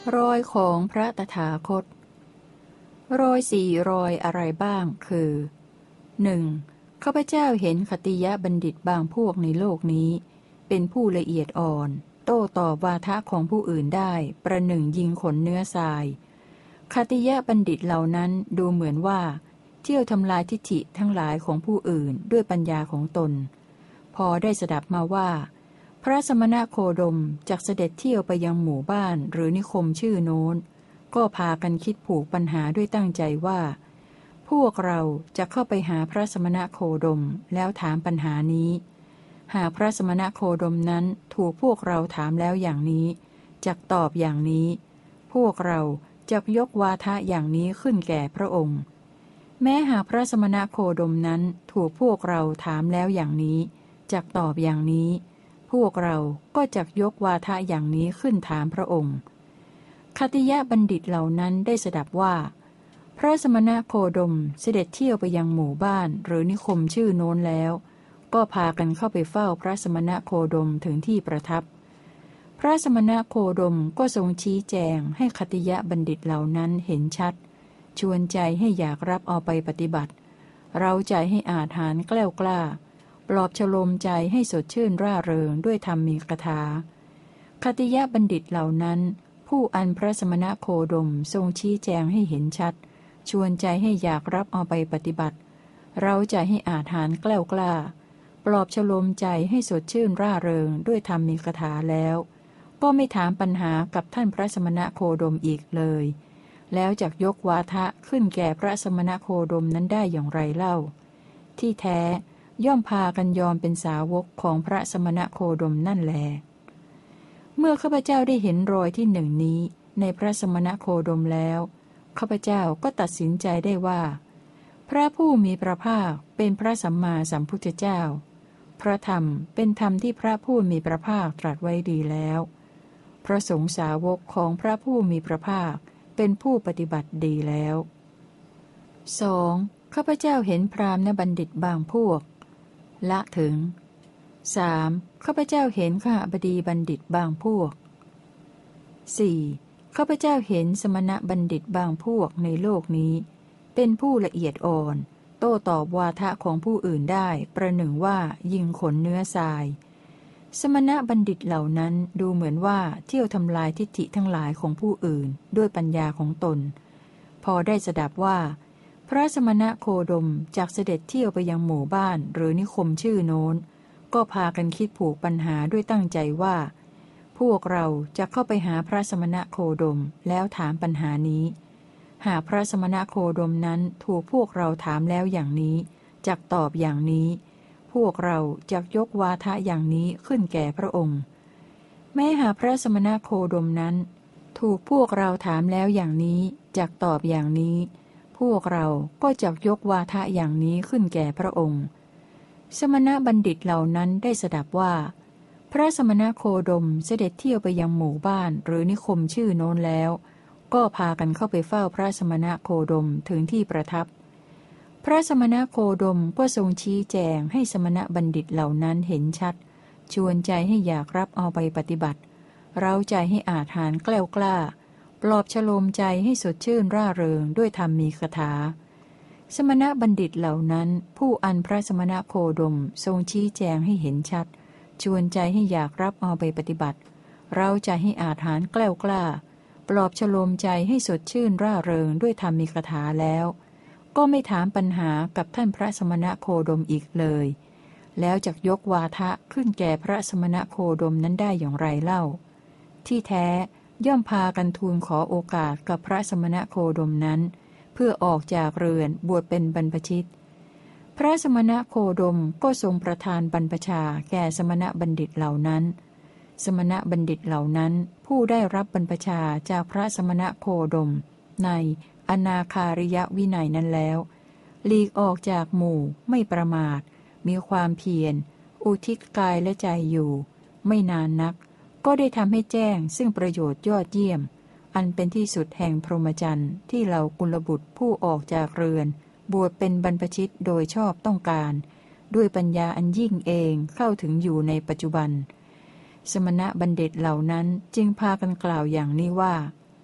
รอยของพระตถาคตรอยสี่รอยอะไรบ้างคือ 1. ข้าพเจ้าเห็นคติยบัณฑิตบางพวกในโลกนี้เป็นผู้ละเอียดอ่อนโต้ตอบวาทะของผู้อื่นได้ประหนึ่งยิงขนเนื้อทรายคติยบัณฑิตเหล่านั้นดูเหมือนว่าเที่ยวทำลายทิฏฐิทั้งหลายของผู้อื่นด้วยปัญญาของตนพอได้สดับมาว่าพระสมณโคดมจักเสด็จเที่ยวไปยังหมู่บ้านหรือนิคมชื่อโน้นก็พากันคิดผูกปัญหาด้วยตั้งใจว่าพวกเราจะเข้าไปหาพระสมณโคดมแล้วถามปัญหานี้หากพระสมณโคดมนั้นถูกพวกเราถามแล้วอย่างนี้จักตอบอย่างนี้พวกเราจักยกวาทะอย่างนี้ขึ้นแก่พระองค์แม้หากพระสมณโคดมนั้นถูกพวกเราถามแล้วอย่างนี้จักตอบอย่างนี้พวกเราก็จักยกวาทะอย่างนี้ขึ้นถามพระองค์คติยบัณฑิตเหล่านั้นได้สดับว่าพระสมณโคดมเสด็จเที่ยวไปยังหมู่บ้านหรือนิคมชื่อโน้นแล้วก็พากันเข้าไปเฝ้าพระสมณโคดมถึงที่ประทับพระสมณโคดมก็ทรงชี้แจงให้คติยบัณฑิตเหล่านั้นเห็นชัดชวนใจให้อยากรับเอาไปปฏิบัติเราใจให้อาถรรพ์แกล้วกล้าปลอบฉโลมใจให้สดชื่นร่าเริงด้วยธรรมมีคาถาคติยบัณฑิตเหล่านั้นผู้อันพระสมณโคดมทรงชี้แจงให้เห็นชัดชวนใจให้อยากรับเอาไปปฏิบัติเราใจให้อาถรรพ์แกล้วกล้าปลอบฉโลมใจให้สดชื่นร่าเริงด้วยธรรมมีคาถาแล้วก็ไม่ถามปัญหากับท่านพระสมณโคดมอีกเลยแล้วจักยกวาทะขึ้นแก่พระสมณโคดมนั้นได้อย่างไรเล่าที่แท้ย่อมพากันยอมเป็นสาวกของพระสมณโคดมนั่นแลเมื่อข้าพเจ้าได้เห็นรอยที่หนึ่งนี้ในพระสมณโคดมแล้วข้าพเจ้าก็ตัดสินใจได้ว่าพระผู้มีพระภาคเป็นพระสัมมาสัมพุทธเจ้าพระธรรมเป็นธรรมที่พระผู้มีพระภาคตรัสไว้ดีแล้วพระสงฆ์สาวกของพระผู้มีพระภาคเป็นผู้ปฏิบัติดีแล้ว 2. ข้าพเจ้าเห็นพราหมณบัณฑิตบางพวกละถึง 3. ข้าพเจ้าเห็นข้าบดีบัณฑิตบางพวก 4. ข้าพเจ้าเห็นสมณบัณฑิตบางพวกในโลกนี้เป็นผู้ละเอียดอ่อนโต้ตอบวาทะของผู้อื่นได้ประหนึ่งว่ายิงขนเนื้อทรายสมณบัณฑิตเหล่านั้นดูเหมือนว่าเที่ยวทำลายทิฏฐิทั้งหลายของผู้อื่นด้วยปัญญาของตนพอได้สดับว่าพระสมณโคดมจากเสด็จเที่ยวไปยังหมู่บ้านหรือนิคมชื่อโน้นก็พากันคิดผูกปัญหาด้วยตั้งใจว่าพวกเราจะเข้าไปหาพระสมณโคดมแล้วถามปัญหานี้หากพระสมณโคดมนั้นถูกพวกเราถามแล้วอย่างนี้จักตอบอย่างนี้พวกเราจักยกวาทะอย่างนี้ขึ้นแก่พระองค์แม้หากพระสมณโคดมนั้นถูกพวกเราถามแล้วอย่างนี้จักตอบอย่างนี้พวกเราก็จักยกวาทะอย่างนี้ขึ้นแก่พระองค์สมณบัณฑิตเหล่านั้นได้สดับว่าพระสมณโคดมเสด็จเที่ยวไปยังหมู่บ้านหรือนิคมชื่อโน้นแล้วก็พากันเข้าไปเฝ้าพระสมณโคดมถึงที่ประทับพระสมณโคดมก็ทรงชี้แจงให้สมณบัณฑิตเหล่านั้นเห็นชัดชวนใจให้อยากรับเอาไปปฏิบัติเร้าใจให้อาถรรพ์แกล้วกล้าปลอบฉโลมใจให้สดชื่นร่าเริงด้วยธรรมมีคาถาสมณบัณฑิตเหล่านั้นผู้อันพระสมณโคดมทรงชี้แจงให้เห็นชัดชวนใจให้อยากรับเอาไปปฏิบัติเร้าใจให้อาถรรพ์แกล้วกล้าปลอบฉโลมใจให้สดชื่นร่าเริงด้วยธรรมมีคาถาแล้วก็ไม่ถามปัญหากับท่านพระสมณโคดมอีกเลยแล้วจักยกวาทะขึ้นแก่พระสมณโคดมนั้นได้อย่างไรเล่าที่แท้ย่อมพากันทูลขอโอกาสกับพระสมณโคดมนั้นเพื่อออกจากเรือนบวชเป็นบรรพชิตพระสมณโคดมก็ทรงประทานบรรพชาแก่สมณบัณฑิตเหล่านั้นสมณบัณฑิตเหล่านั้นผู้ได้รับบรรพชาจากพระสมณโคดมในอนาคาริยวินัยนั้นแล้วหลีกออกจากหมู่ไม่ประมาทมีความเพียรอุทิศกายและใจอยู่ไม่นานนักก็ได้ทำให้แจ้งซึ่งประโยชน์ยอดเยี่ยมอันเป็นที่สุดแห่งพรหมจรรย์ที่เหล่ากุลบุตรผู้ออกจากเรือนบวชเป็นบรรพชิตโดยชอบต้องการด้วยปัญญาอันยิ่งเองเข้าถึงอยู่ในปัจจุบันสมณบัณฑิตเหล่านั้นจึงพากันกล่าวอย่างนี้ว่า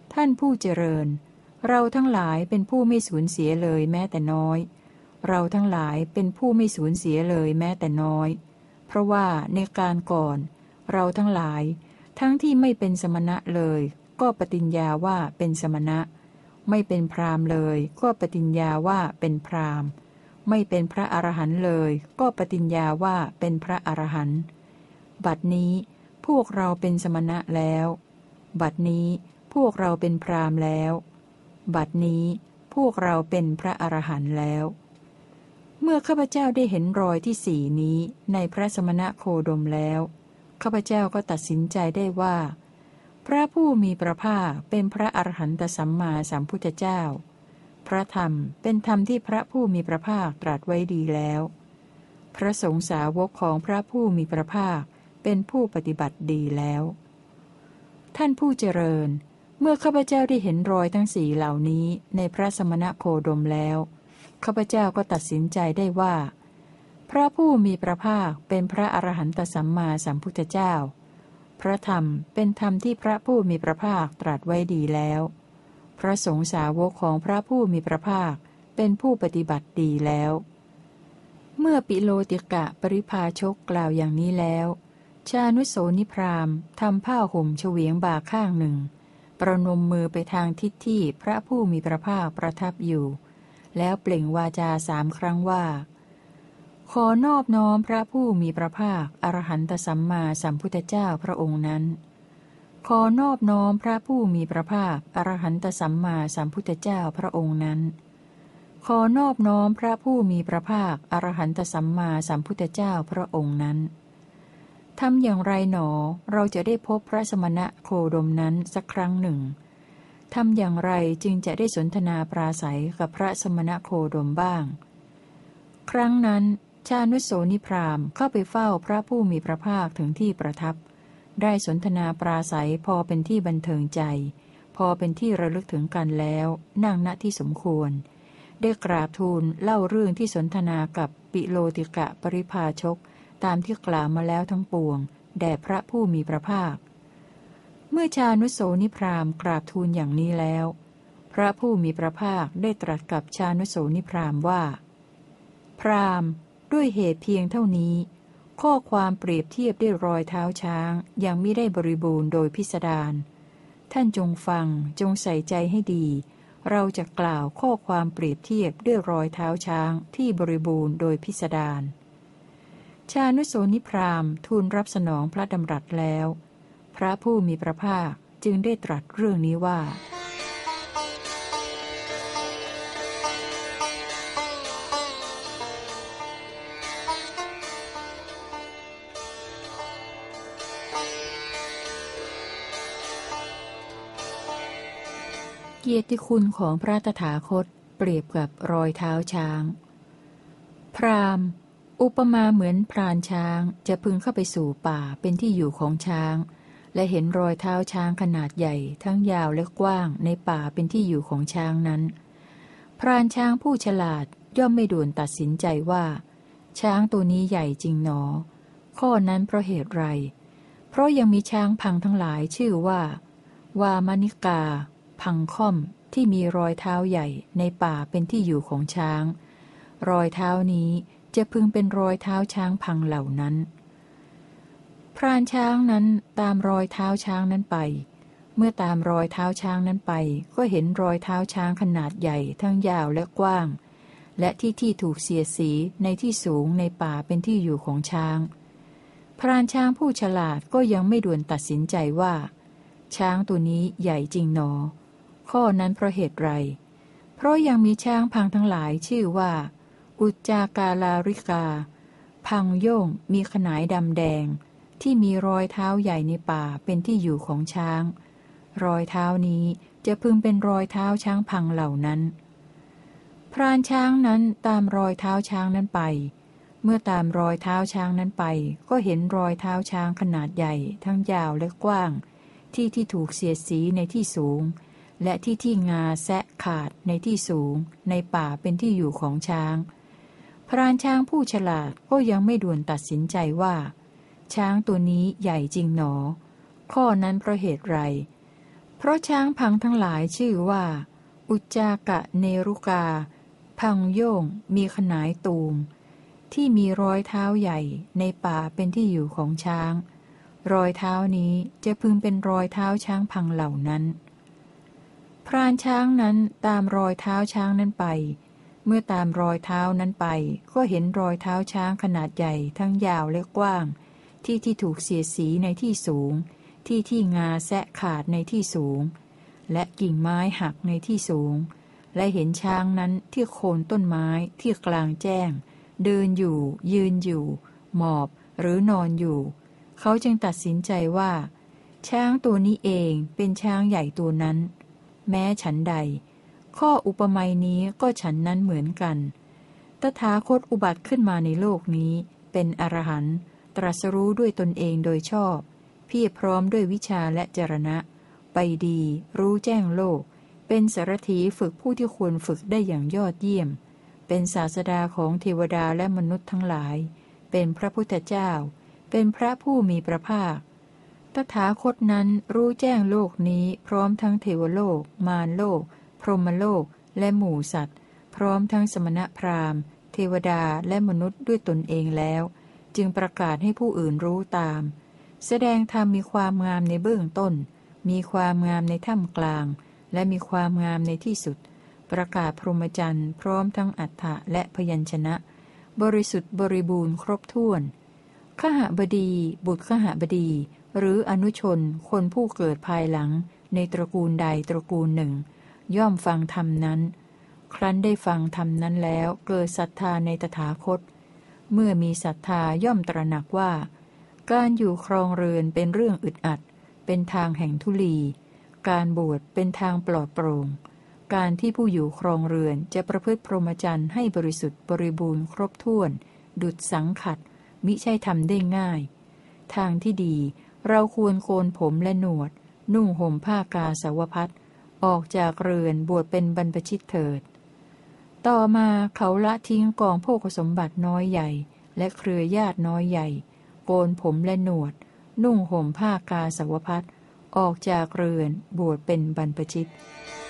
ท่านผู้เจริญเราทั้งหลายเป็นผู้ไม่สูญเสียเลยแม้แต่น้อยเราทั้งหลายเป็นผู้ไม่สูญเสียเลยแม้แต่น้อยเพราะว่าในการก่อนเราทั้งหลายทั้งที่ไม่เป็นสมณะเลยก็ปฏิญญาว่าเป็นสมณะไม่เป็นพราหมณ์เลยก็ปฏิญญาว่าเป็นพราหมณ์ไม่เป็นพระอรหันต์เลยก็ปฏิญญาว่าเป็นพระอรหันต์บัดนี้พวกเราเป็นสมณะแล้วบัดนี้พวกเราเป็นพราหมณ์แล้วบัดนี้พวกเราเป็นพระอรหันต์แล้วเมื่อข้าพเจ้าได้เห็นรอยที่สี่นี้ในพระสมณะโคดมแล้วข้าพเจ้าก็ตัดสินใจได้ว่าพระผู้มีพระภาคเป็นพระอรหันตสัมมาสัมพุทธเจ้าพระธรรมเป็นธรรมที่พระผู้มีพระภาคตรัสไว้ดีแล้วพระสงฆ์สาวกของพระผู้มีพระภาคเป็นผู้ปฏิบัติดีแล้วท่านผู้เจริญเมื่อข้าพเจ้าได้เห็นรอยทั้งสี่เหล่านี้ในพระสมณโคดมแล้วข้าพเจ้าก็ตัดสินใจได้ว่าพระผู้มีพระภาคเป็นพระอรหันตสัมมาสัมพุทธเจ้าพระธรรมเป็นธรรมที่พระผู้มีพระภาคตรัสไว้ดีแล้วพระสงฆ์สาวกของพระผู้มีพระภาคเป็นผู้ปฏิบัติดีแล้วเมื่อปิโลติกะปริภาชกกล่าวอย่างนี้แล้วชานุโสนิพรามทำผ้าห่มเฉวียงบ่าข้างหนึ่งประนมมือไปทางทิศที่พระผู้มีพระภาคประทับอยู่แล้วเปล่งวาจา3 ครั้งว่าขอนอบน้อมพระผู้มีพระภาคอรหันตสัมมาสัมพุทธเจ้าพระองค์นั้นขอนอบน้อมพระผู้มีพระภาคอรหันตสัมมาสัมพุทธเจ้าพระองค์นั้นขอนอบน้อมพระผู้มีพระภาคอรหันตสัมมาสัมพุทธเจ้าพระองค์นั้นทำอย่างไรหนอเราจะได้พบพระสมณะโคดมนั้นสักครั้งหนึ่งทำอย่างไรจึงจะได้สนทนาปราศัยกับพระสมณะโคดมบ้างครั้งนั้นชานุโสนิพรามเข้าไปเฝ้าพระผู้มีพระภาคถึงที่ประทับได้สนทนาปราศัยพอเป็นที่บันเทิงใจพอเป็นที่ระลึกถึงกันแล้วนั่งณที่สมควรได้กราบทูลเล่าเรื่องที่สนทนากับปิโลติกะปริภาชกตามที่กล่าวมาแล้วทั้งปวงแด่พระผู้มีพระภาคเมื่อชานุโสนิพรามกราบทูลอย่างนี้แล้วพระผู้มีพระภาคได้ตรัสกับชานุโสนิพรามว่าพราหมณ์ด้วยเหตุเพียงเท่านี้ข้อความเปรียบเทียบด้วยรอยเท้าช้างยังมิได้บริบูรณ์โดยพิสดารท่านจงฟังจงใส่ใจให้ดีเราจะกล่าวข้อความเปรียบเทียบด้วยรอยเท้าช้างที่บริบูรณ์โดยพิสดารชานุโสนิพรามทูลรับสนองพระดำรัสแล้วพระผู้มีพระภาคจึงได้ตรัสเรื่องนี้ว่าเกียรติคุณของพระตถาคตเปรียบกับรอยเท้าช้างพราหมณ์อุปมาเหมือนพรานช้างจะพึงเข้าไปสู่ป่าเป็นที่อยู่ของช้างและเห็นรอยเท้าช้างขนาดใหญ่ทั้งยาวและกว้างในป่าเป็นที่อยู่ของช้างนั้นพรานช้างผู้ฉลาดย่อมไม่ด่วนตัดสินใจว่าช้างตัวนี้ใหญ่จริงหนอข้อนั้นเพราะเหตุไรเพราะยังมีช้างพังทั้งหลายชื่อว่าวามนิกาพังค่อมที่มีรอยเท้าใหญ่ในป่าเป็นที่อยู่ของช้างรอยเท้านี้จะพึงเป็นรอยเท้าช้างพังเหล่านั้นพรานช้างนั้นตามรอยเท้าช้างนั้นไปเมื่อตามรอยเท้าช้างนั้นไปก็เห็นรอยเท้าช้างขนาดใหญ่ทั้งยาวและกว้างและที่ถูกเสียดสีในที่สูงในป่าเป็นที่อยู่ของช้างพรานช้างผู้ฉลาดก็ยังไม่ด่วนตัดสินใจว่าช้างตัวนี้ใหญ่จริงหนอข้อนั้นเพราะเหตุไรเพราะยังมีช้างพังทั้งหลายชื่อว่าอุจจากาลาริกาพังโย่งมีขนายดำแดงที่มีรอยเท้าใหญ่ในป่าเป็นที่อยู่ของช้างรอยเท้านี้จะพึงเป็นรอยเท้าช้างพังเหล่านั้นพรานช้างนั้นตามรอยเท้าช้างนั้นไปเมื่อตามรอยเท้าช้างนั้นไปก็เห็นรอยเท้าช้างขนาดใหญ่ทั้งยาวและกว้างที่ถูกเสียดสีในที่สูงและที่งาแซะขาดในที่สูงในป่าเป็นที่อยู่ของช้างพรานช้างผู้ฉลาดก็ยังไม่ด่วนตัดสินใจว่าช้างตัวนี้ใหญ่จริงหนอข้อนั้นเพราะเหตุไรเพเพราะช้างพังทั้งหลายชื่อว่าอุจจากะเนรุกาพังโย่งมีขนายตูมที่มีรอยเท้าใหญ่ในป่าเป็นที่อยู่ของช้างรอยเท้านี้จะพึงเป็นรอยเท้าช้างพังเหล่านั้นพรานช้างนั้นตามรอยเท้าช้างนั้นไปเมื่อตามรอยเท้านั้นไปก็เห็นรอยเท้าช้างขนาดใหญ่ทั้งยาวและกว้างที่ถูกเสียดสีในที่สูงที่งาแซะขาดในที่สูงและกิ่งไม้หักในที่สูงและเห็นช้างนั้นที่โคนต้นไม้ที่กลางแจ้งเดินอยู่ยืนอยู่หมอบหรือนอนอยู่เขาจึงตัดสินใจว่าช้างตัวนี้เองเป็นช้างใหญ่ตัวนั้นแม้ฉันใดข้ออุปมานี้ก็ฉันนั้นเหมือนกันตถาคตอุบัติขึ้นมาในโลกนี้เป็นอรหันต์ตรัสรู้ด้วยตนเองโดยชอบเพียรพร้อมด้วยวิชาและจรณะไปดีรู้แจ้งโลกเป็นสารถีฝึกผู้ที่ควรฝึกได้อย่างยอดเยี่ยมเป็นศาสดาของเทวดาและมนุษย์ทั้งหลายเป็นพระพุทธเจ้าเป็นพระผู้มีพระภาคตถาคตนั้นรู้แจ้งโลกนี้พร้อมทั้งเทวโลกมารโลกพรหมโลกและหมู่สัตว์พร้อมทั้งสมณพราหมณ์เทวดาและมนุษย์ด้วยตนเองแล้วจึงประกาศให้ผู้อื่นรู้ตามแสดงธรรมมีความงามในเบื้องต้นมีความงามในท่ามกลางและมีความงามในที่สุดประกาศพรหมจรรย์พร้อมทั้งอัฏฐะและพยัญชนะบริสุทธิ์บริบูรณ์ครบถ้วนขหบดีบุตรขหบดีหรืออนุชนคนผู้เกิดภายหลังในตระกูลใดตระกูลหนึ่งย่อมฟังธรรมนั้นครั้นได้ฟังธรรมนั้นแล้วเกิดศรัทธาในตถาคตเมื่อมีศรัทธาย่อมตระหนักว่าการอยู่ครองเรือนเป็นเรื่องอึดอัดเป็นทางแห่งทุลีการบวชเป็นทางปลอดโปร่งการที่ผู้อยู่ครองเรือนจะประพฤติพรหมจรรย์ให้บริสุทธิ์บริบูรณ์ครบถ้วนดุจสังขัดมิใช่ทำได้ง่ายทางที่ดีเราควรโกนผมและหนวดนุ่งห่มผ้ากาสาวพัสออกจากเรือนบวชเป็นบรรพชิตเถิดต่อมาเขาละทิ้งกองโภคสมบัติน้อยใหญ่และเครือญาติน้อยใหญ่โกนผมและหนวดนุ่งห่มผ้ากาสาวพัสออกจากเรือนบวชเป็นบรรพชิต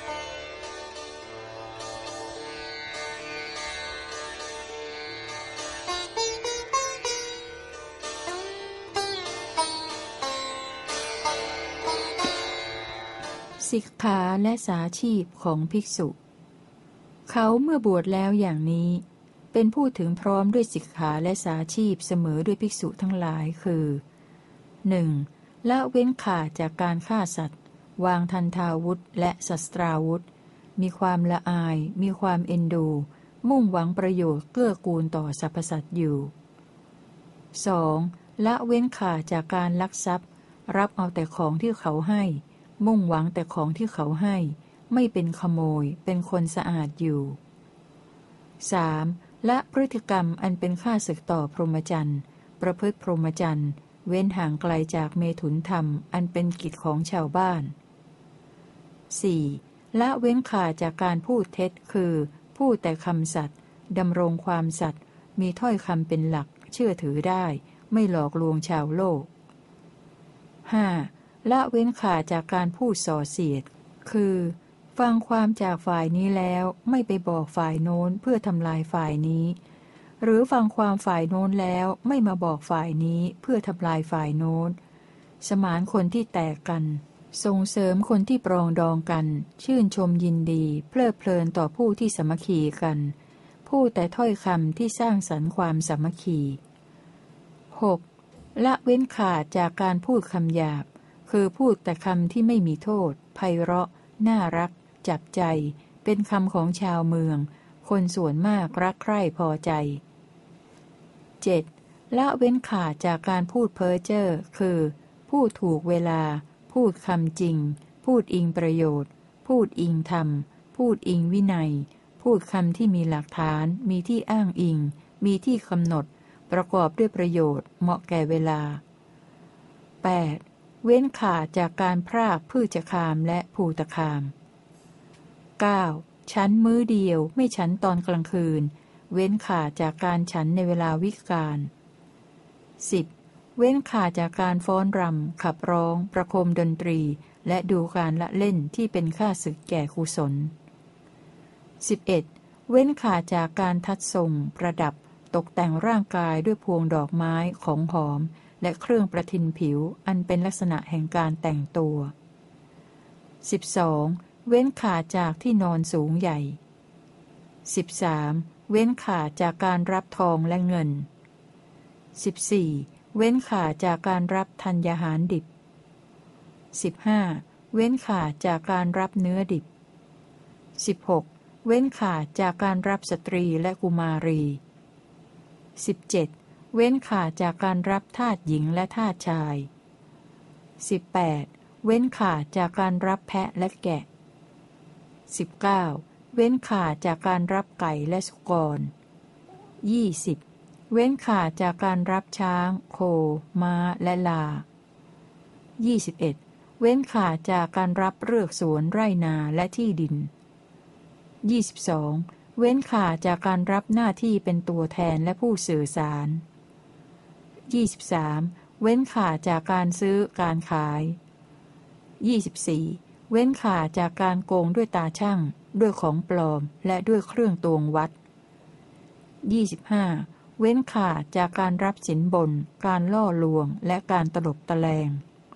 สิกขาและสาชีพของภิกษุเขาเมื่อบวชแล้วอย่างนี้เป็นผู้ถึงพร้อมด้วยสิกขาและสาชีพเสมอด้วยภิกษุทั้งหลายคือ 1. ละเว้นขาดจากการฆ่าสัตว์วางทันทาวุธและศัสตราวุธมีความละอายมีความเอ็นดูมุ่งหวังประโยชน์เกื้อกูลต่อสรรพสัตว์อยู่ 2. ละเว้นขาดจากการลักทรัพย์รับเอาแต่ของที่เขาให้มุ่งหวังแต่ของที่เขาให้ไม่เป็นขโมยเป็นคนสะอาดอยู่ 3. ละพฤติกรรมอันเป็นข้าศึกต่อพรหมจรรย์ประพฤติพรหมจรรย์เว้นห่างไกลจากเมถุนธรรมอันเป็นกิจของชาวบ้าน 4. ละเว้นขาดจากการพูดเท็จคือพูดแต่คำสัตย์ดำรงความสัตย์มีถ้อยคำเป็นหลักเชื่อถือได้ไม่หลอกลวงชาวโลก 5. ละเว้นขาดจากการพูดส่อเสียดคือฟังความจากฝ่ายนี้แล้วไม่ไปบอกฝ่ายโน้นเพื่อทำลายฝ่ายนี้หรือฟังความฝ่ายโน้นแล้วไม่มาบอกฝ่ายนี้เพื่อทำลายฝ่ายโน้นสมานคนที่แตกกันส่งเสริมคนที่ปรองดองกันชื่นชมยินดีเพลิดเพลินต่อผู้ที่สามัคคีกันพูดแต่ถ้อยคำที่สร้างสรรค์ความสามัคคี 6. ละเว้นขาดจากการพูดคำหยาบคือพูดแต่คำที่ไม่มีโทษไพเราะน่ารักจับใจเป็นคำของชาวเมืองคนส่วนมากรักใคร่พอใจ 7. ละเว้นขาดจากการพูดเพ้อเจ้อคือพูดถูกเวลาพูดคำจริงพูดอิงประโยชน์พูดอิงธรรมพูดอิงวินัยพูดคำที่มีหลักฐานมีที่อ้างอิงมีที่กำหนดประกอบด้วยประโยชน์เหมาะแก่เวลา 8. เว้นขาดจากการพรากพืชคามและภูตคาม 9. ฉันมื้อเดียวไม่ฉันตอนกลางคืนเว้นขาดจากการฉันในเวลาวิกาล 10. เว้นขาดจากการฟ้อนรำขับร้องประโคมดนตรีและดูการละเล่นที่เป็นข้าศึกแก่กุศล 11. เว้นขาดจากการทัดทรงประดับตกแต่งร่างกายด้วยพวงดอกไม้ของหอมและเครื่องประทินผิวอันเป็นลักษณะแห่งการแต่งตัว 12. เว้นขาดจากที่นอนสูงใหญ่ 13. เว้นขาดจากการรับทองและเงิน 14. เว้นขาดจากการรับธัญญาหารดิบ 15. เว้นขาดจากการรับเนื้อดิบ 16. เว้นขาดจากการรับสตรีและกุมารี 17. เว้นขาดจากการรับทาสหญิงและทาสชาย 18. เว้นขาดจากการรับแพะและแกะ 19. เว้นขาดจากการรับไก่และสุกร 20. เว้นขาดจากการรับช้างโคม้าและลา 21. เว้นขาดจากการรับเรือกสวนไร่นาและที่ดิน 22. เว้นขาดจากการรับหน้าที่เป็นตัวแทนและผู้สื่อสาร 23. เว้นขาดจากการซื้อการขาย 24. เว้นขาดจากการโกงด้วยตาช่างด้วยของปลอมและด้วยเครื่องตวงวัด 25. เว้นขาดจากการรับสินบนการล่อลวงและการตลบตะแลง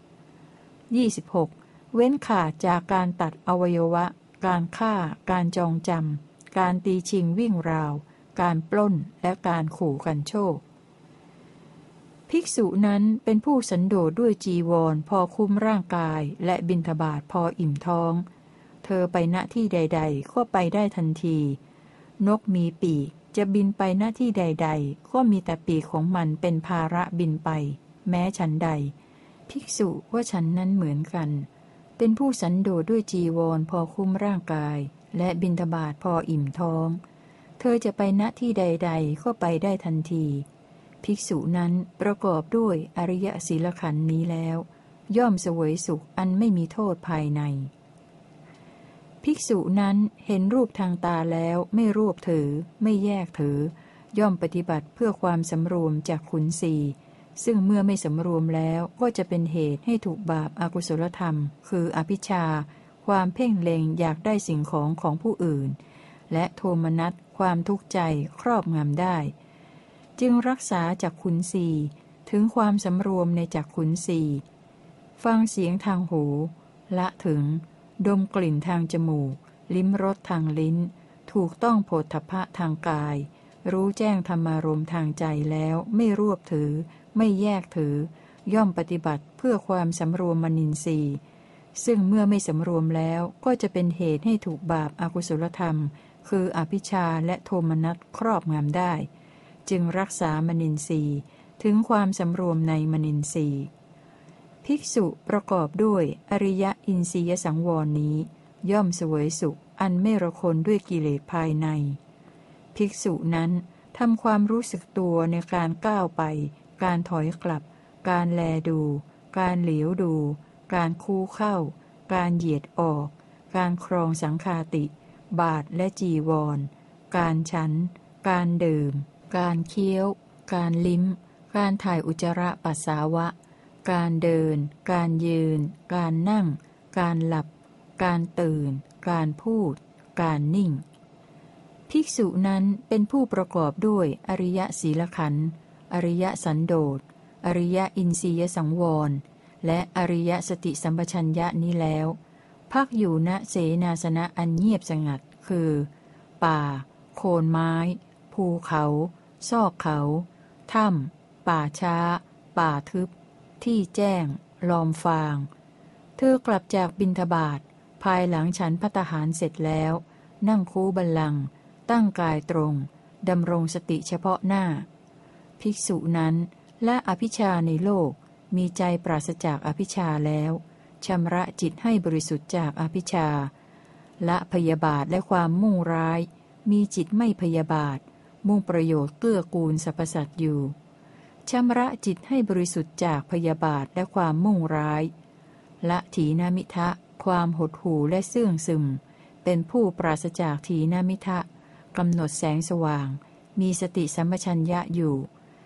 26. เว้นขาดจากการตัดอวัยวะการฆ่าการจองจำการตีชิงวิ่งราวการปล้นและการขู่กันโชคภิกษุนั้นเป็นผู้สันโดษด้วยจีวรพอคุ้มร่างกายและบิณฑบาตพออิ่มท้องเธอไปณที่ใดๆก็ไปได้ทันทีนกมีปีกจะบินไปณที่ใดๆก็มีแต่ปีกของมันเป็นภาระบินไปแม้ฉันใดภิกษุว่าฉันนั้นเหมือนกันเป็นผู้สันโดษด้วยจีวรพอคุ้มร่างกายและบิณฑบาตพออิ่มท้องเธอจะไปณที่ใดๆก็ไปได้ทันทีภิกษุนั้นประกอบด้วยอริยศีลขันธ์นี้แล้วย่อมเสวยสุขอันไม่มีโทษภายในภิกษุนั้นเห็นรูปทางตาแล้วไม่รวบถือไม่แยกถือย่อมปฏิบัติเพื่อความสำรวมจากขุนศีซึ่งเมื่อไม่สำรวมแล้วก็จะเป็นเหตุให้ถูกบาปอากุศลธรรมคืออภิชฌาความเพ่งเล็งอยากได้สิ่งของของผู้อื่นและโทมนัสความทุกข์ใจครอบงำได้จึงรักษาจักขุนศีถึงความสำรวมในจักขุนศีฟังเสียงทางหูละถึงดมกลิ่นทางจมูกลิ้มรสทางลิ้นถูกต้องโผฏฐัพพะทางกายรู้แจ้งธรรมารมณ์ทางใจแล้วไม่รวบถือไม่แยกถือย่อมปฏิบัติเพื่อความสำรวมมนินทรีย์ซึ่งเมื่อไม่สำรวมแล้วก็จะเป็นเหตุให้ถูกบาปอากุศลธรรมคืออภิชฌาและโทมนัสครอบงำได้จึงรักษามนินทรีย์ถึงความสำรวมในมนินทรีย์ภิกษุประกอบด้วยอริยอินทรียสังวรนี้ย่อมเสวยสุขอันไม่ระคนด้วยกิเลสภายในภิกษุนั้นทำความรู้สึกตัวในการก้าวไปการถอยกลับการแลดูการเหลียวดูการคู่เข้าการเหยียดออกการครองสังฆาติบาทและจีวรการฉันการดื่มการเคี้ยวการลิ้มการถ่ายอุจจาระปัสสาวะการเดินการยืนการนั่งการหลับการตื่นการพูดการนิ่งภิกษุนั้นเป็นผู้ประกอบด้วยอริยศีลขันธ์อริยสันโดษอริยอินทรียสังวรและอริยสติสัมปชัญญะนี้แล้วพักอยู่ณเสนาสนะอันเงียบสงัดคือป่าโคนไม้ภูเขาซอกเขาถ้ำป่าช้าป่าทึบที่แจ้งลอมฟางเธอกลับจากบิณฑบาตภายหลังฉันภัตตาหารเสร็จแล้วนั่งคูบัลลังก์ตั้งกายตรงดำรงสติเฉพาะหน้าภิกษุนั้นละอภิชฌาในโลกมีใจปราศจากอภิชฌาแล้วชำระจิตให้บริสุทธิ์จากอภิชฌาละพยาบาทและความมุ่งร้ายมีจิตไม่พยาบาทมุ่งประโยชน์เกื้อกูลสรรพสัตว์อยู่ชำระจิตให้บริสุทธิ์จากพยาบาทและความมุ่งร้ายละถีนมิทะความหดหู่และเสื่องซึมเป็นผู้ปราศจากถีนมิทะกำหนดแสงสว่างมีสติสัมปชัญญะอยู่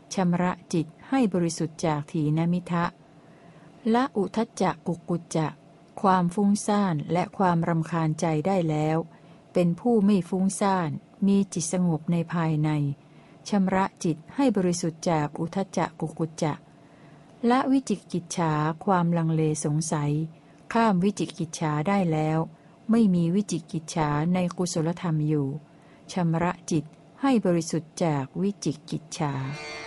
ชำระจิตให้บริสุทธิ์จากถีนมิทะละอุทจจะกุกุจจะความฟุ้งซ่านและความรำคาญใจได้แล้วเป็นผู้ไม่ฟุ้งซ่านมีจิตสงบในภายในชำระจิตให้บริสุทธิ์จากอุทจจะกุกุจจะละวิจิกิจฉาความลังเลสงสัยข้ามวิจิกิจฉาได้แล้วไม่มีวิจิกิจฉาในกุศลธรรมอยู่ชำระจิตให้บริสุทธิ์จากวิจิกิจฉา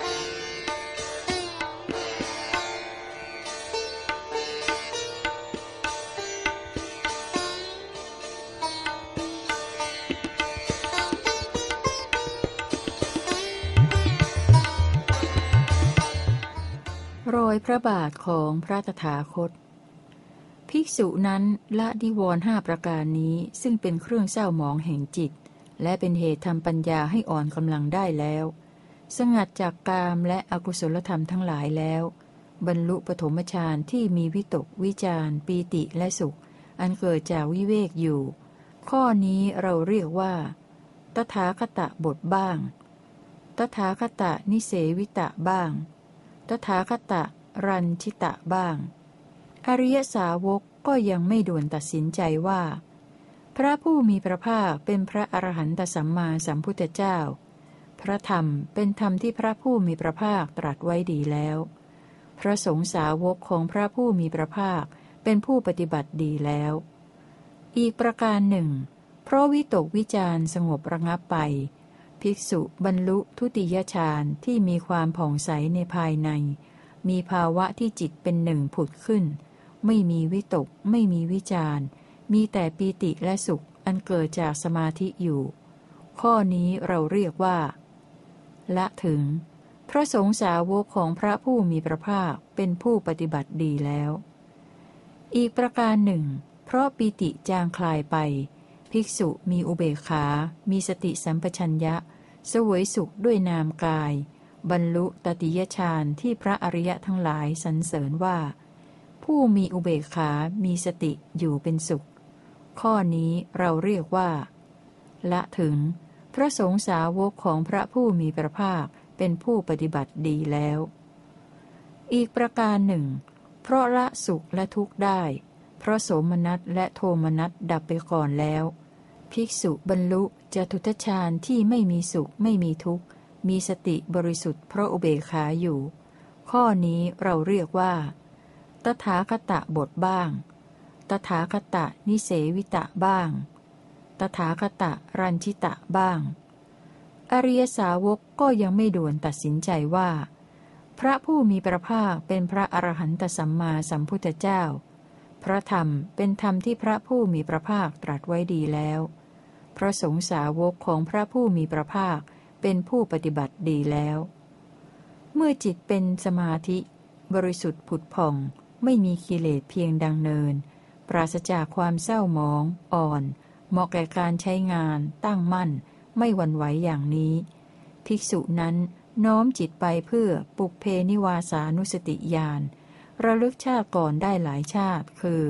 รอยพระบาทของพระตถาคตภิกษุนั้นละนิวรณ์5ประการนี้ซึ่งเป็นเครื่องเศร้าหมองแห่งจิตและเป็นเหตุทำปัญญาให้อ่อนกำลังได้แล้วสงัดจากกามและอกุศลธรรมทั้งหลายแล้วบรรลุปฐมฌานที่มีวิตกวิจารปีติและสุขอันเกิดจากวิเวกอยู่ข้อนี้เราเรียกว่าตถาคตบทบ้างตถาคตนิเสวิตะบ้างตถาคตรัญชิตะบ้างอริยสาวกก็ยังไม่ด่วนตัดสินใจว่าพระผู้มีพระภาคเป็นพระอรหันตสัมมาสัมพุทธเจ้าพระธรรมเป็นธรรมที่พระผู้มีพระภาคตรัสไว้ดีแล้วพระสงฆ์สาวกของพระผู้มีพระภาคเป็นผู้ปฏิบัติดีแล้วอีกประการหนึ่งเพราะวิตกวิจารสงบระงับไปภิกษุบรรลุทุติยฌานที่มีความผ่องใสในภายในมีภาวะที่จิตเป็นหนึ่งผุดขึ้นไม่มีวิตกไม่มีวิจารมีแต่ปีติและสุขอันเกิดจากสมาธิอยู่ข้อนี้เราเรียกว่าละถึงพระสงฆ์สาวกของพระผู้มีพระภาคเป็นผู้ปฏิบัติดีแล้วอีกประการหนึ่งเพราะปีติจางคลายไปภิกษุมีอุเบกขามีสติสัมปชัญญะเสวยสุขด้วยนามกายบรรลุตติยฌานที่พระอริยะทั้งหลายสรรเสริญว่าผู้มีอุเบกขามีสติอยู่เป็นสุขข้อนี้เราเรียกว่าละถึงพระสงฆ์สาวกของพระผู้มีพระภาคเป็นผู้ปฏิบัติดีแล้วอีกประการหนึ่งเพราะละสุขและทุกข์ได้เพราะโสมนัสและโทมนัสดับไปก่อนแล้วภิกษุบรรลุจตุตฌานที่ไม่มีสุขไม่มีทุกข์มีสติบริสุทธิ์เพราะอุเบกขาอยู่ข้อนี้เราเรียกว่าตถาคตบทบ้างตถาคตนิเสวิตะบ้างตถาคตรัญชิตะบ้างอริยสาวกก็ยังไม่ด่วนตัดสินใจว่าพระผู้มีพระภาคเป็นพระอรหันตสัมมาสัมพุทธเจ้าพระธรรมเป็นธรรมที่พระผู้มีพระภาคตรัสไว้ดีแล้วพระสงฆ์สาวกของพระผู้มีพระภาคเป็นผู้ปฏิบัติดีแล้วเมื่อจิตเป็นสมาธิบริสุทธิ์ผุดผ่องไม่มีกิเลสเพียงดังเนินปราศจากความเศร้าหมองอ่อนเหมาะแก่การใช้งานตั้งมั่นไม่หวั่นไหวอย่างนี้ภิกษุนั้นน้อมจิตไปเพื่อปุพเพนิวาสานุสติญาณระลึกชาติก่อนได้หลายชาติคือ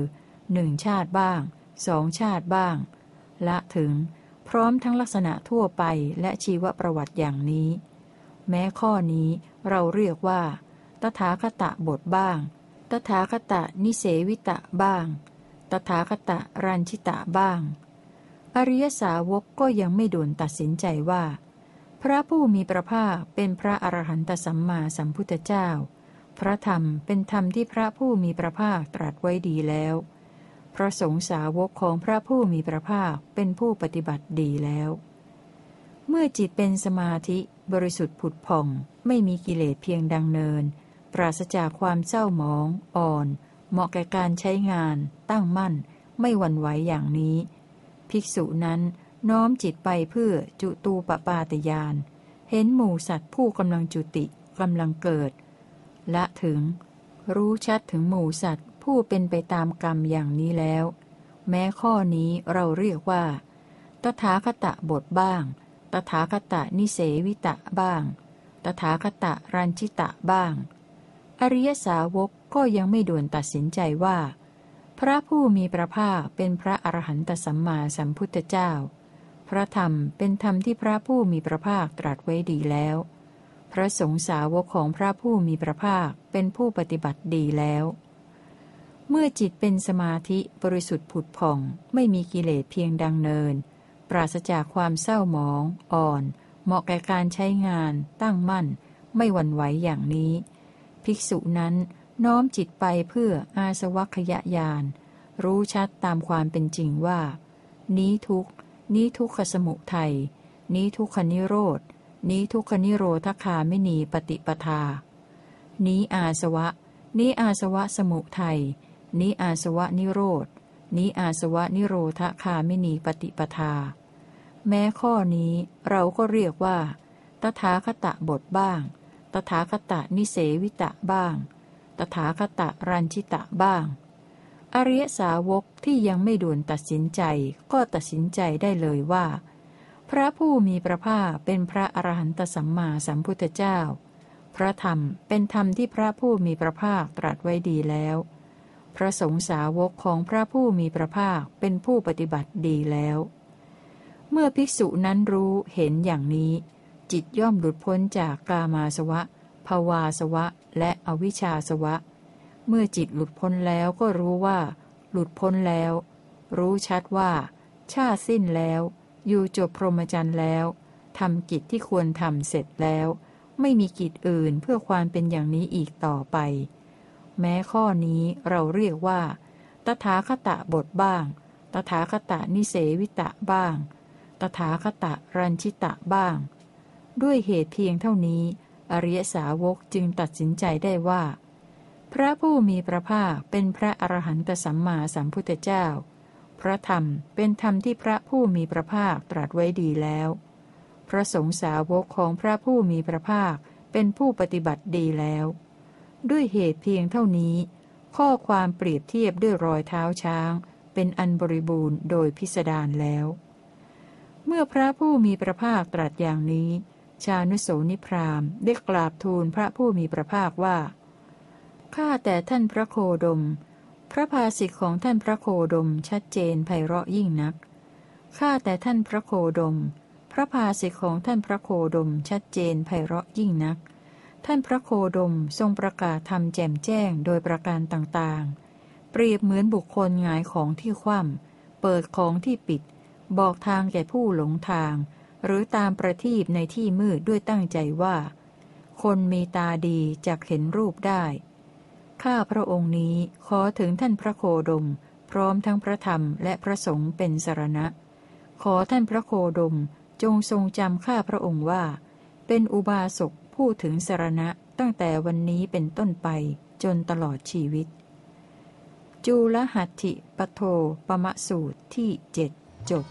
1 ชาติบ้าง2 ชาติบ้างละถึงพร้อมทั้งลักษณะทั่วไปและชีวประวัติอย่างนี้แม้ข้อนี้เราเรียกว่าตถาคตบทบ้างตถาคตนิเสวิตะบ้างตถาคตรัญชิตะบ้างอริยสาวกก็ยังไม่ด่วนตัดสินใจว่าพระผู้มีพระภาคเป็นพระอรหันตสัมมาสัมพุทธเจ้าพระธรรมเป็นธรรมที่พระผู้มีพระภาคตรัสไว้ดีแล้วพระสงฆ์สาวกของพระผู้มีพระภาคเป็นผู้ปฏิบัติดีแล้วเมื่อจิตเป็นสมาธิบริสุทธิ์ผุดผ่องไม่มีกิเลสเพียงดังเนินปราศจากความเศร้าหมองอ่อนเหมาะแก่การใช้งานตั้งมั่นไม่หวั่นไหวอย่างนี้ภิกษุนั้นน้อมจิตไปเพื่อจุตูปปาตญาณเห็นหมู่สัตว์ผู้กำลังจุติกำลังเกิดละถึงรู้ชัดถึงหมู่สัตว์ผู้เป็นไปตามกรรมอย่างนี้แล้วแม้ข้อนี้เราเรียกว่าตถาคตบทบ้างตถาคตนิเสวิตะบ้างตถาคตรัญชิตะบ้างอริยสาวกก็ยังไม่ด่วนตัดสินใจว่าพระผู้มีพระภาคเป็นพระอรหันตสัมมาสัมพุทธเจ้าพระธรรมเป็นธรรมที่พระผู้มีพระภาคตรัสไว้ดีแล้วพพระสงฆ์สาวกของพระผู้มีพระภาคเป็นผู้ปฏิบัติดีแล้ว เมื่อจิตเป็นสมาธิบริสุทธิ์ผุดผ่องไม่มีกิเลสเพียงดังเนินปราศจากความเศร้าหมองอ่อนเหมาะแก่การใช้งานตั้งมั่นไม่หวั่นไหวอย่างนี้ภิกษุนั้นน้อมจิตไปเพื่ออาสวัคยญาณรู้ชัดตามความเป็นจริงว่านี้ทุกข์นี้ทุกขสมุทัยนี้ทุกขนิโรธนี้ทุกขนิโรธคามินีปฏิปทานี้อาสวะนี้อาสวะสมุทัยนี้อาสวะนิโรธนี้อาสวะนิโรธคามินีปฏิปทาแม้ข้อนี้เราก็เรียกว่าตถาคตบทบ้างตถาคตนิเสวิตะบ้างตถาคตรัญชิตะบ้างอริยสาวกที่ยังไม่ด่วนตัดสินใจก็ตัดสินใจได้เลยว่าพระผู้มีพระภาคเป็นพระอรหันตสัมมาสัมพุทธเจ้าพระธรรมเป็นธรรมที่พระผู้มีพระภาคตรัสไว้ดีแล้วพระสงฆ์สาวกของพระผู้มีพระภาคเป็นผู้ปฏิบัติดีแล้วเมื่อภิกษุนั้นรู้เห็นอย่างนี้จิตย่อมหลุดพ้นจากกามาสวะภวาสวะและอวิชชาสวะเมื่อจิตหลุดพ้นแล้วก็รู้ว่าหลุดพ้นแล้วรู้ชัดว่าชาติสิ้นแล้วอยู่จบพรหมจรรย์แล้วทำกิจที่ควรทำเสร็จแล้วไม่มีกิจอื่นเพื่อความเป็นอย่างนี้อีกต่อไปแม้ข้อนี้เราเรียกว่าตถาคตบทบ้างตถาคตนิเสวิตะบ้างตถาคตรัญชิตะบ้างด้วยเหตุเพียงเท่านี้อริยสาวกจึงตัดสินใจได้ว่าพระผู้มีพระภาคเป็นพระอรหันตสัมมาสัมพุทธเจ้าพระธรรมเป็นธรรมที่พระผู้มีพระภาคตรัสไว้ดีแล้วพระสงฆ์สาวกของพระผู้มีพระภาคเป็นผู้ปฏิบัติดีแล้วด้วยเหตุเพียงเท่านี้ข้อความเปรียบเทียบด้วยรอยเท้าช้างเป็นอันบริบูรณ์โดยพิสดารแล้วเมื่อพระผู้มีพระภาคตรัสอย่างนี้ชานุโสนิพราหมณ์ได้กราบทูลพระผู้มีพระภาคว่าข้าแต่ท่านพระโคดมพระภาสิทธิของท่านพระโคดมชัดเจนไพเราะยิ่งนักข้าแต่ท่านพระโคดมพระภาสิทธิของท่านพระโคดมชัดเจนไพเราะยิ่งนักท่านพระโคดมทรงประกาศธรรมแจ่มแจ้งโดยประการต่างๆเปรียบเหมือนบุคคลหงายของที่คว่ำเปิดของที่ปิดบอกทางแก่ผู้หลงทางหรือตามประทีปในที่มืดด้วยตั้งใจว่าคนมีตาดีจักเห็นรูปได้ข้าพระองค์นี้ขอถึงท่านพระโคดมพร้อมทั้งพระธรรมและพระสงฆ์เป็นสรณะขอท่านพระโคดมจงทรงจำข้าพระองค์ว่าเป็นอุบาสกผู้ถึงสรณะตั้งแต่วันนี้เป็นต้นไปจนตลอดชีวิตจูลหัตถิปโทปมะสูตรที่7จบ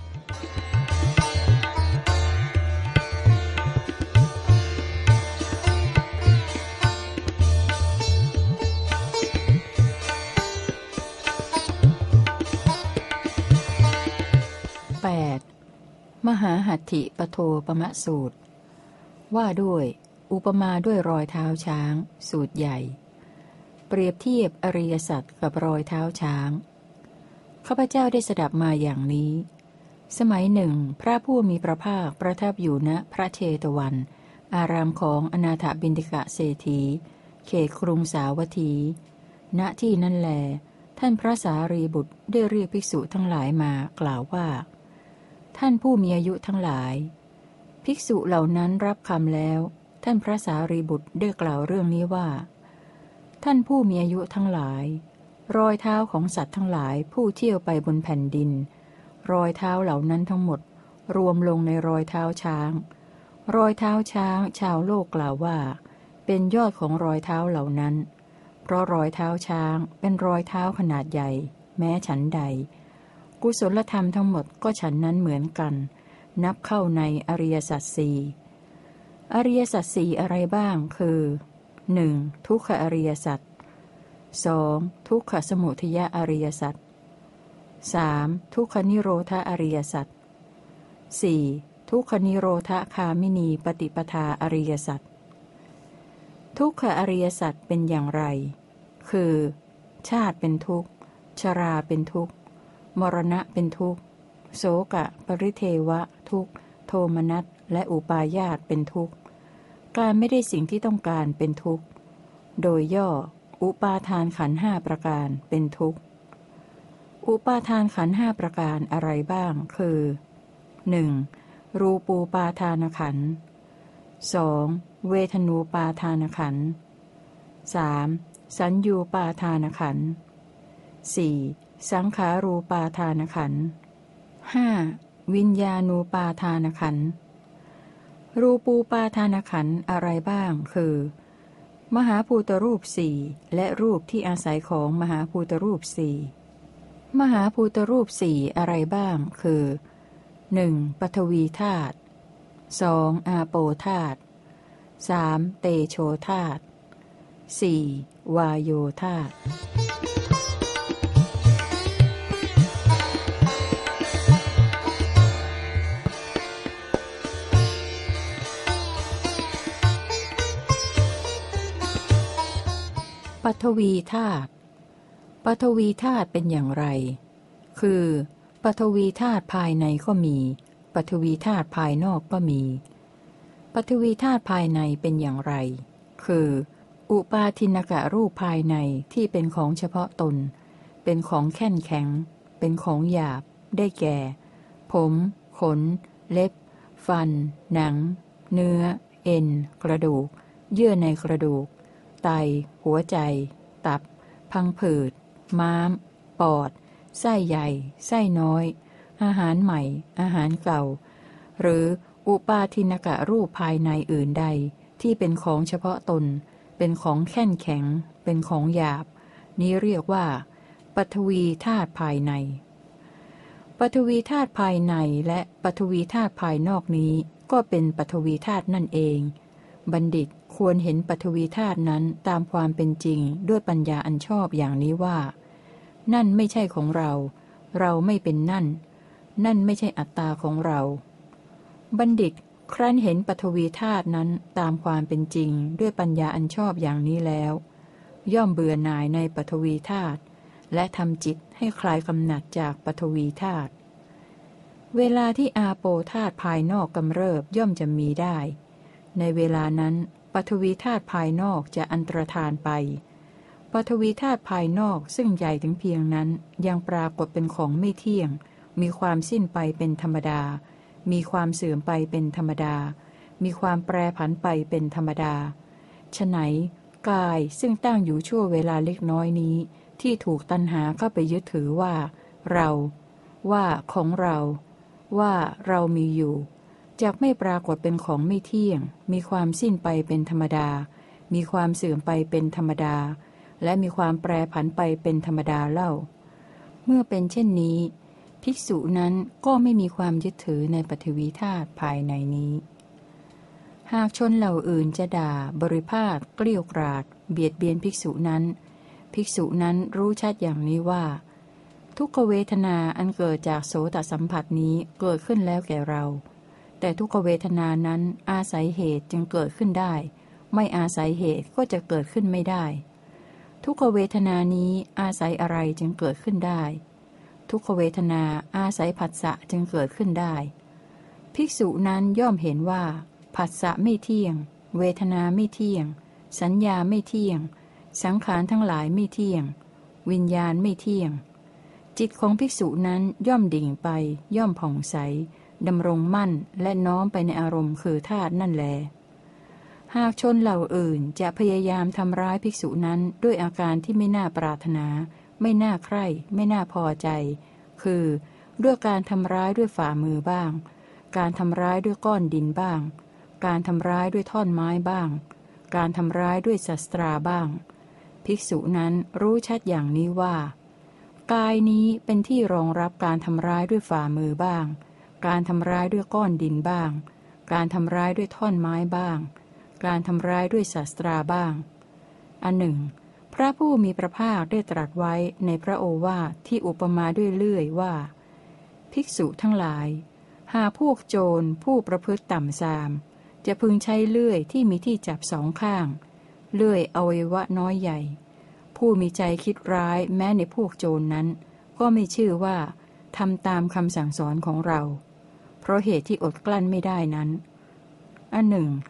8. มหาหัตถิปโทปมะสูตรว่าด้วยอุปมาด้วยรอยเท้าช้างสูตรใหญ่เปรียบเทียบอริยสัจกับรอยเท้าช้างข้าพเจ้าได้สดับมาอย่างนี้สมัยหนึ่งพระผู้มีพระภาคประทับอยู่ณพระเชตวันอารามของอนาถบิณฑิกะเศรษฐีเขตกรุงสาวัตถีณที่นั่นแลท่านพระสารีบุตรได้เรียกภิกษุทั้งหลายมากล่าวว่าท่านผู้มีอายุทั้งหลายภิกษุเหล่านั้นรับคำแล้วท่านพระสารีบุตรได้กล่าวเรื่องนี้ว่าท่านผู้มีอายุทั้งหลายรอยเท้าของสัตว์ทั้งหลายผู้เที่ยวไปบนแผ่นดินรอยเท้าเหล่านั้นทั้งหมดรวมลงในรอยเท้าช้างรอยเท้าช้างชาวโลกกล่าวว่าเป็นยอดของรอยเท้าเหล่านั้นเพราะรอยเท้าช้างเป็นรอยเท้าขนาดใหญ่แม้ฉันใดกุศลธรรมทั้งหมดก็ฉันนั้นเหมือนกันนับเข้าในอริยสัจสี่อริยสัจสี่อะไรบ้างคือ 1. ทุกขอริยสัจ 2. ทุกขสมุทัยอริยสัจ 3. ทุกขนิโรธอริยสัจ 4. ทุกขนิโรธคามินีปฏิปทาอริยสัจทุกขอริยสัจเป็นอย่างไรคือชาติเป็นทุกข์ชราเป็นทุกข์มรณะเป็นทุกข์โสกะปริเทวะทุกข์โทมนัสและอุปาญาตเป็นทุกข์การไม่ได้สิ่งที่ต้องการเป็นทุกข์โดยย่ออุปาทานขันธ์5ประการเป็นทุกข์อุปาทานขันธ์5ประการอะไรบ้างคือ 1. รูปูปาทานขันธ์ 2. เวทนูปาทานขันธ์ 3. สัญญูปาทานขันธ์ 4. สังขารูปาทานขันธ์ 5. วิญญาณูปาทานขันธ์รูปูปาทานขันธ์อะไรบ้างคือมหาภูตรูปสี่และรูปที่อาศัยของมหาภูตรูปสี่มหาภูตรูปสี่อะไรบ้างคือ 1. ปฐวีธาตุ 2. อาโปธาตุ 3. เตโชธาตุ 4. วาโยธาตุปฐวีธาตุปฐวีธาตุเป็นอย่างไรคือปฐวีธาตุภายในก็มีปฐวีธาตุภายนอกก็มีปฐวีธาตุภายในเป็นอย่างไรคืออุปาทินกะรูปภายในที่เป็นของเฉพาะตนเป็นของแข็งแข็งเป็นของหยาบได้แก่ ผมขนเล็บฟันหนังเนื้อเอ็นกระดูกเยื่อในกระดูกไตหัวใจตับพังผืดม้ามปอดไส้ใหญ่ไส้น้อยอาหารใหม่อาหารเก่าหรืออุปาทินกะรูปภายในอื่นใดที่เป็นของเฉพาะตนเป็นของแข็งแข็งเป็นของหยาบนี้เรียกว่าปฐวีธาตุภายในปฐวีธาตุภายในและปฐวีธาตุภายนอกนี้ก็เป็นปฐวีธาตุนั่นเองบัณฑิตควรเห็นปฐวีธาตุนั้นตามความเป็นจริงด้วยปัญญาอันชอบอย่างนี้ว่านั่นไม่ใช่ของเราเราไม่เป็นนั่นนั่นไม่ใช่อัตตาของเราบัณฑิตครั้นเห็นปฐวีธาตุนั้นตามความเป็นจริงด้วยปัญญาอันชอบอย่างนี้แล้วย่อมเบื่อหน่ายในปฐวีธาตุและทำจิตให้คลายกำหนัดจากปฐวีธาตุเวลาที่อาโปธาตุภายนอกกำเริบย่อมจะมีได้ในเวลานั้นปฐวีธาตุภายนอกจะอันตรธานไปปฐวีธาตุภายนอกซึ่งใหญ่ถึงเพียงนั้นยังปรากฏเป็นของไม่เที่ยงมีความสิ้นไปเป็นธรรมดามีความเสื่อมไปเป็นธรรมดามีความแปรผันไปเป็นธรรมดาฉะไหนกายซึ่งตั้งอยู่ชั่วเวลาเล็กน้อยนี้ที่ถูกตัณหาเข้าไปยึดถือว่าเราว่าของเราว่าเรามีอยู่จักไม่ปรากฏเป็นของไม่เที่ยงมีความสิ้นไปเป็นธรรมดามีความเสื่อมไปเป็นธรรมดาและมีความแปรผันไปเป็นธรรมดาเล่าเมื่อเป็นเช่นนี้ภิกษุนั้นก็ไม่มีความยึดถือในปฐวีธาตุภายในนี้หากชนเหล่าอื่นจะด่าบริพาทเกลี้ยกราดเบียดเบียนภิกษุนั้นภิกษุนั้นรู้ชัดอย่างนี้ว่าทุกขเวทนาอันเกิดจากโสตสัมผัสนี้เกิดขึ้นแล้วแก่เราแต่ทุกขเวทนานั้นอาศัยเหตุจึงเกิดขึ้นได้ไม่อาศัยเหตุก็จะเกิดขึ้นไม่ได้ทุกขเวทนานี้อาศัยอะไรจึงเกิดขึ้นได้ทุกขเวทนาอาศัยผัสสะจึงเกิดขึ้นได้ภิกษุนั้นย่อมเห็นว่าผัสสะไม่เที่ยงเวทนาไม่เที่ยงสัญญาไม่เที่ยงสังขารทั้งหลายไม่เที่ยงวิญญาณไม่เที่ยงจิตของภิกษุนั้นย่อมดิ่งไปย่อมผ่องใสดำรงมั่นและน้อมไปในอารมณ์คือธาตุนั่นแลหากชนเหล่าอื่นจะพยายามทำร้ายภิกษุนั้นด้วยอาการที่ไม่น่าปรารถนาไม่น่าใคร่ไม่น่าพอใจคือด้วยการทำร้ายด้วยฝ่ามือบ้างการทำร้ายด้วยก้อนดินบ้างการทำร้ายด้วยท่อนไม้บ้างการทำร้ายด้วยศัตราบ้างภิกษุนั้นรู้ชัดอย่างนี้ว่ากายนี้เป็นที่รองรับการทำร้ายด้วยฝ่ามือบ้างการทำร้ายด้วยก้อนดินบ้างการทำร้ายด้วยท่อนไม้บ้างการทำร้ายด้วยศัตราบ้างอันหนึ่งพระผู้มีพระภาคได้ตรัสไว้ในพระโอวาทที่อุปมาด้วยเลื่อยว่าภิกษุทั้งหลายหาพวกโจรผู้ประพฤติต่ำทรามจะพึงใช้เลื่อยที่มีที่จับสองข้างเลื่อยอวัยวะน้อยใหญ่ผู้มีใจคิดร้ายแม้ในพวกโจรนั้นก็ไม่ชื่อว่าทำตามคำสั่งสอนของเราเพราะเหตุที่อดกลั้นไม่ได้นั้นอันหนึ่งค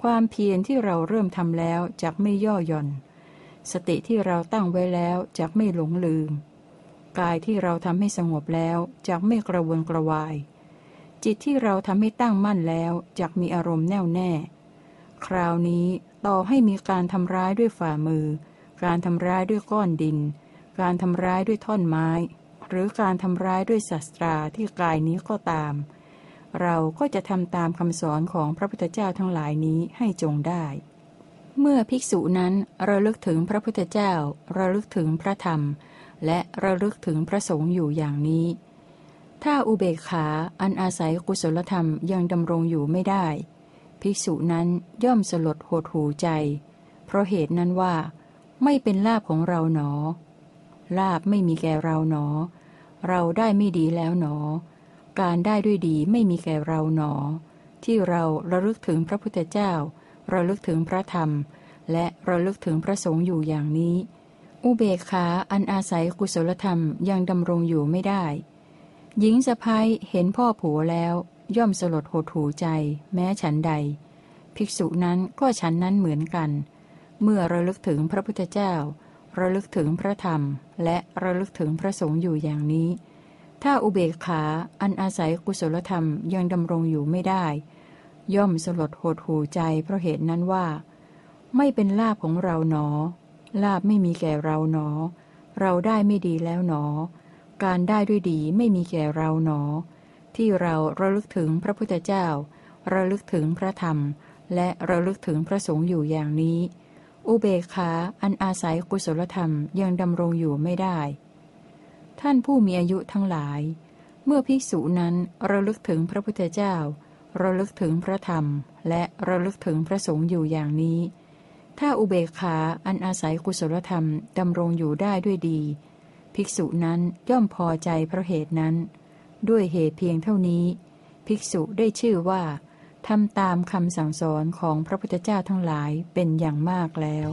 ความเพียรที่เราเริ่มทำแล้วจักไม่ย่อหย่อนสติที่เราตั้งไว้แล้วจักไม่หลงลืมกายที่เราทำให้สงบแล้วจักไม่กระวนกระวายจิตที่เราทำให้ตั้งมั่นแล้วจักมีอารมณ์แน่วแน่คราวนี้ต่อให้มีการทำร้ายด้วยฝ่ามือการทำร้ายด้วยก้อนดินการทำร้ายด้วยท่อนไม้หรือการทำร้ายด้วยศัตราที่กายนี้ก็ตามเราก็จะทำตามคำสอนของพระพุทธเจ้าทั้งหลายนี้ให้จงได้เมื่อภิกษุนั้นระลึกถึงพระพุทธเจ้าระลึกถึงพระธรรมและระลึกถึงพระสงฆ์อยู่อย่างนี้ถ้าอุเบกขาอันอาศัยกุศลธรรมยังดำรงอยู่ไม่ได้ภิกษุนั้นย่อมสลดหดหู่ใจเพราะเหตุนั้นว่าไม่เป็นลาภของเราหนอลาภไม่มีแก่เราหนอเราได้ไม่ดีแล้วหนอการได้ด้วยดีไม่มีแก่เราหนอที่เราระลึกถึงพระพุทธเจ้าระลึกถึงพระธรรมและระลึกถึงพระสงฆ์อยู่อย่างนี้อุเบกขาอันอาศัยกุศลธรรมยังดำรงอยู่ไม่ได้หญิงสะใภ้เห็นพ่อผัวแล้วย่อมสลดหดหู่ใจแม้ฉันใดภิกษุนั้นก็ฉันนั้นเหมือนกันเมื่อระลึกถึงพระพุทธเจ้าระลึกถึงพระธรรมและระลึกถึงพระสงฆ์อยู่อย่างนี้ถ้าอุเบกขาอันอาศัยกุศลธรรมยังดำรงอยู่ไม่ได้ย่อมสลดหดหู่ใจเพราะเหตุนั้นว่าไม่เป็นลาภของเราหนอลาภไม่มีแก่เราหนอเราได้ไม่ดีแล้วหนอการได้ด้วยดีไม่มีแก่เราหนอที่เราระลึกถึงพระพุทธเจ้าระลึกถึงพระธรรมและระลึกถึงพระสงฆ์อยู่อย่างนี้อุเบกขาอันอาศัยกุศลธรรมยังดำรงอยู่ไม่ได้ท่านผู้มีอายุทั้งหลายเมื่อภิกษุนั้นระลึกถึงพระพุทธเจ้าระลึกถึงพระธรรมและระลึกถึงพระสงฆ์อยู่อย่างนี้ถ้าอุเบกขาอันอาศัยกุศลธรรมดำรงอยู่ได้ด้วยดีภิกษุนั้นย่อมพอใจเพราะเหตุนั้นด้วยเหตุเพียงเท่านี้ภิกษุได้ชื่อว่าทำตามคำสั่งสอนของพระพุทธเจ้าทั้งหลายเป็นอย่างมากแล้ว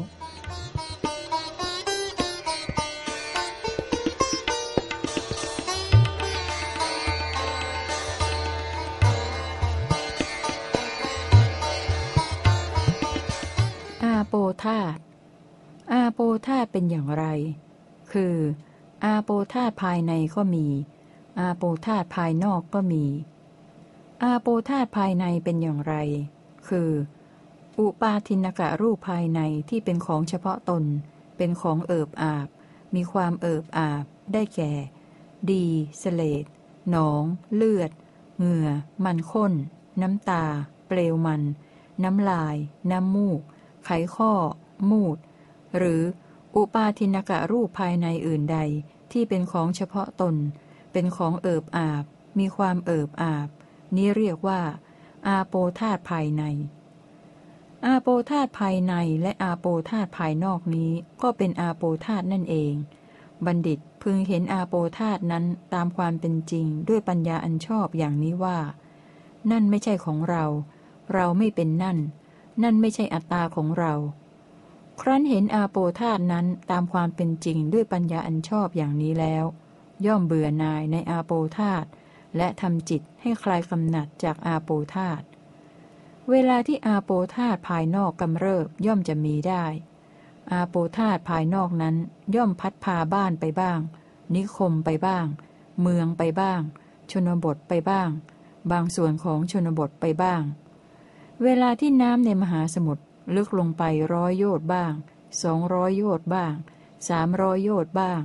อาโปธาตุอาโปธาตุเป็นอย่างไรคืออาโปธาตุภายในก็มีอาโปธาตุภายนอกก็มีอาโปธาตุภายในเป็นอย่างไรคืออุปาทินกะรูปภายในที่เป็นของเฉพาะตนเป็นของเอิบอาบมีความเอิบอาบได้แก่ดีเสลดหนองเลือดเหงื่อมันข้นน้ำตาเปลวมันน้ำลายน้ำมูกไขข้อมูดหรืออุปาทินกะรูปภายในอื่นใดที่เป็นของเฉพาะตนเป็นของเอิบอาบมีความเอิบอาบนี้เรียกว่าอาโปธาตุภายในอาโปธาตุภายในและอาโปธาตุภายนอกนี้ก็เป็นอาโปธาตุนั่นเองบัณฑิตพึงเห็นอาโปธาตุนั้นตามความเป็นจริงด้วยปัญญาอันชอบอย่างนี้ว่านั่นไม่ใช่ของเราเราไม่เป็นนั่นนั่นไม่ใช่อัตตาของเราครั้นเห็นอาโปธาตุนั้นตามความเป็นจริงด้วยปัญญาอันชอบอย่างนี้แล้วย่อมเบื่อหน่ายในอาโปธาตุและทำจิตให้คลายกำหนัดจากอาโปธาตุเวลาที่อาโปธาตุภายนอกกำเริบย่อมจะมีได้อาโปธาตุภายนอกนั้นย่อมพัดพาบ้านไปบ้างนิคมไปบ้างเมืองไปบ้างชนบทไปบ้างบางส่วนของชนบทไปบ้างเวลาที่น้ำในมหาสมุทรลึกลงไป100 โยชน์บ้าง200 โยชน์บ้าง300 โยชน์บ้าง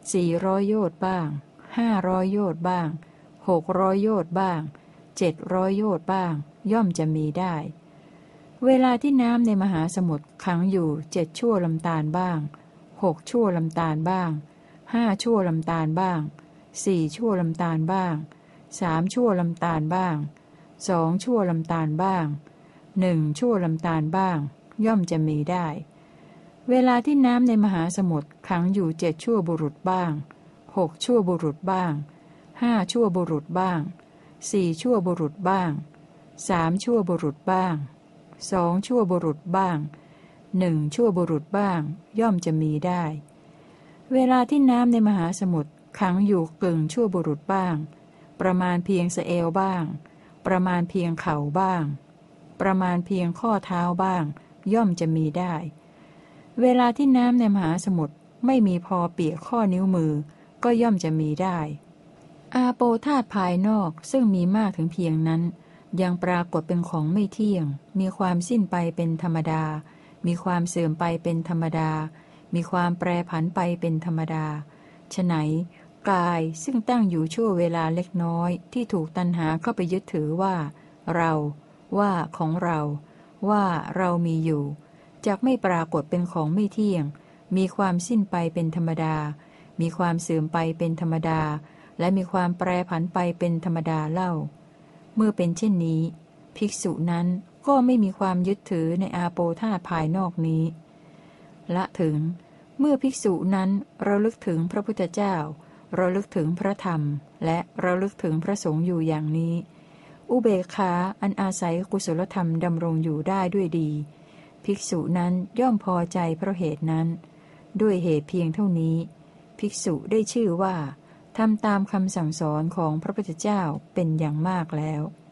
400 โยชน์บ้าง500 โยชน์บ้าง600 โยชน์บ้าง700 โยชน์บ้างย่อมจะมีได้เวลาที่น้ำในมหาสมุทรขังอยู่7 ชั่วลำธารบ้าง6 ชั่วลำธารบ้าง5 ชั่วลำธารบ้าง4 ชั่วลำธารบ้าง3 ชั่วลำธารบ้าง2 ชั่วลำธารบ้าง1 ชั่วลำธารบ้างย่อมจะมีได้เวลาที่น้ำในมหาสมุทรขังอยู่7 ชั่วบุรุษบ้าง6 ชั่วบุรุษบ้าง5 ชั่วบุรุษบ้าง4 ชั่วบุรุษบ้าง3 ชั่วบุรุษบ้าง2 ชั่วบุรุษบ้าง1 ชั่วบุรุษบ้างย่อมจะมีได้เวลาที่น้ำในมหาสมุทรขังอยู่กึ่งชั่วบุรุษบ้างประมาณเพียงสะเอวบ้างประมาณเพียงเข่าบ้างปประมาณเพียงข้อเท้าบ้าง ย่อมจะมีได้ เวลาที่น้ำในมหาสมุทรไม่มีพอเปียกข้อนิ้วมือก็ย่อมจะมีได้ อาโปธาตุภายนอกซึ่งมีมากถึงเพียงนั้นยังปรากฏเป็นของไม่เที่ยงมีความสิ้นไปเป็นธรรมดามีความเสื่อมไปเป็นธรรมดามีความแปรผันไปเป็นธรรมดาฉะไหนกายซึ่งตั้งอยู่ชั่วเวลาเล็กน้อยที่ถูกตัณหาเข้าไปยึดถือว่าเราว่าของเราว่าเรามีอยู่จักไม่ปรากฏเป็นของไม่เที่ยงมีความสิ้นไปเป็นธรรมดามีความเสื่อมไปเป็นธรรมดาและมีความแปรผันไปเป็นธรรมดาเล่าเมื่อเป็นเช่นนี้ภิกษุนั้นก็ไม่มีความยึดถือในอาโปธาตุภายนอกนี้ละถึงเมื่อภิกษุนั้นเราลึกถึงพระพุทธเจ้าเราลึกถึงพระธรรมและเราลึกถึงพระสงฆ์อยู่อย่างนี้อุเบกขาอันอาศัยกุศลธรรมดำรงอยู่ได้ด้วยดีภิกษุนั้นย่อมพอใจเพราะเหตุนั้นด้วยเหตุเพียงเท่านี้ภิกษุได้ชื่อว่าทำตามคำสั่งสอนของพระพุทธเจ้าเป็นอย่างมากแล้ว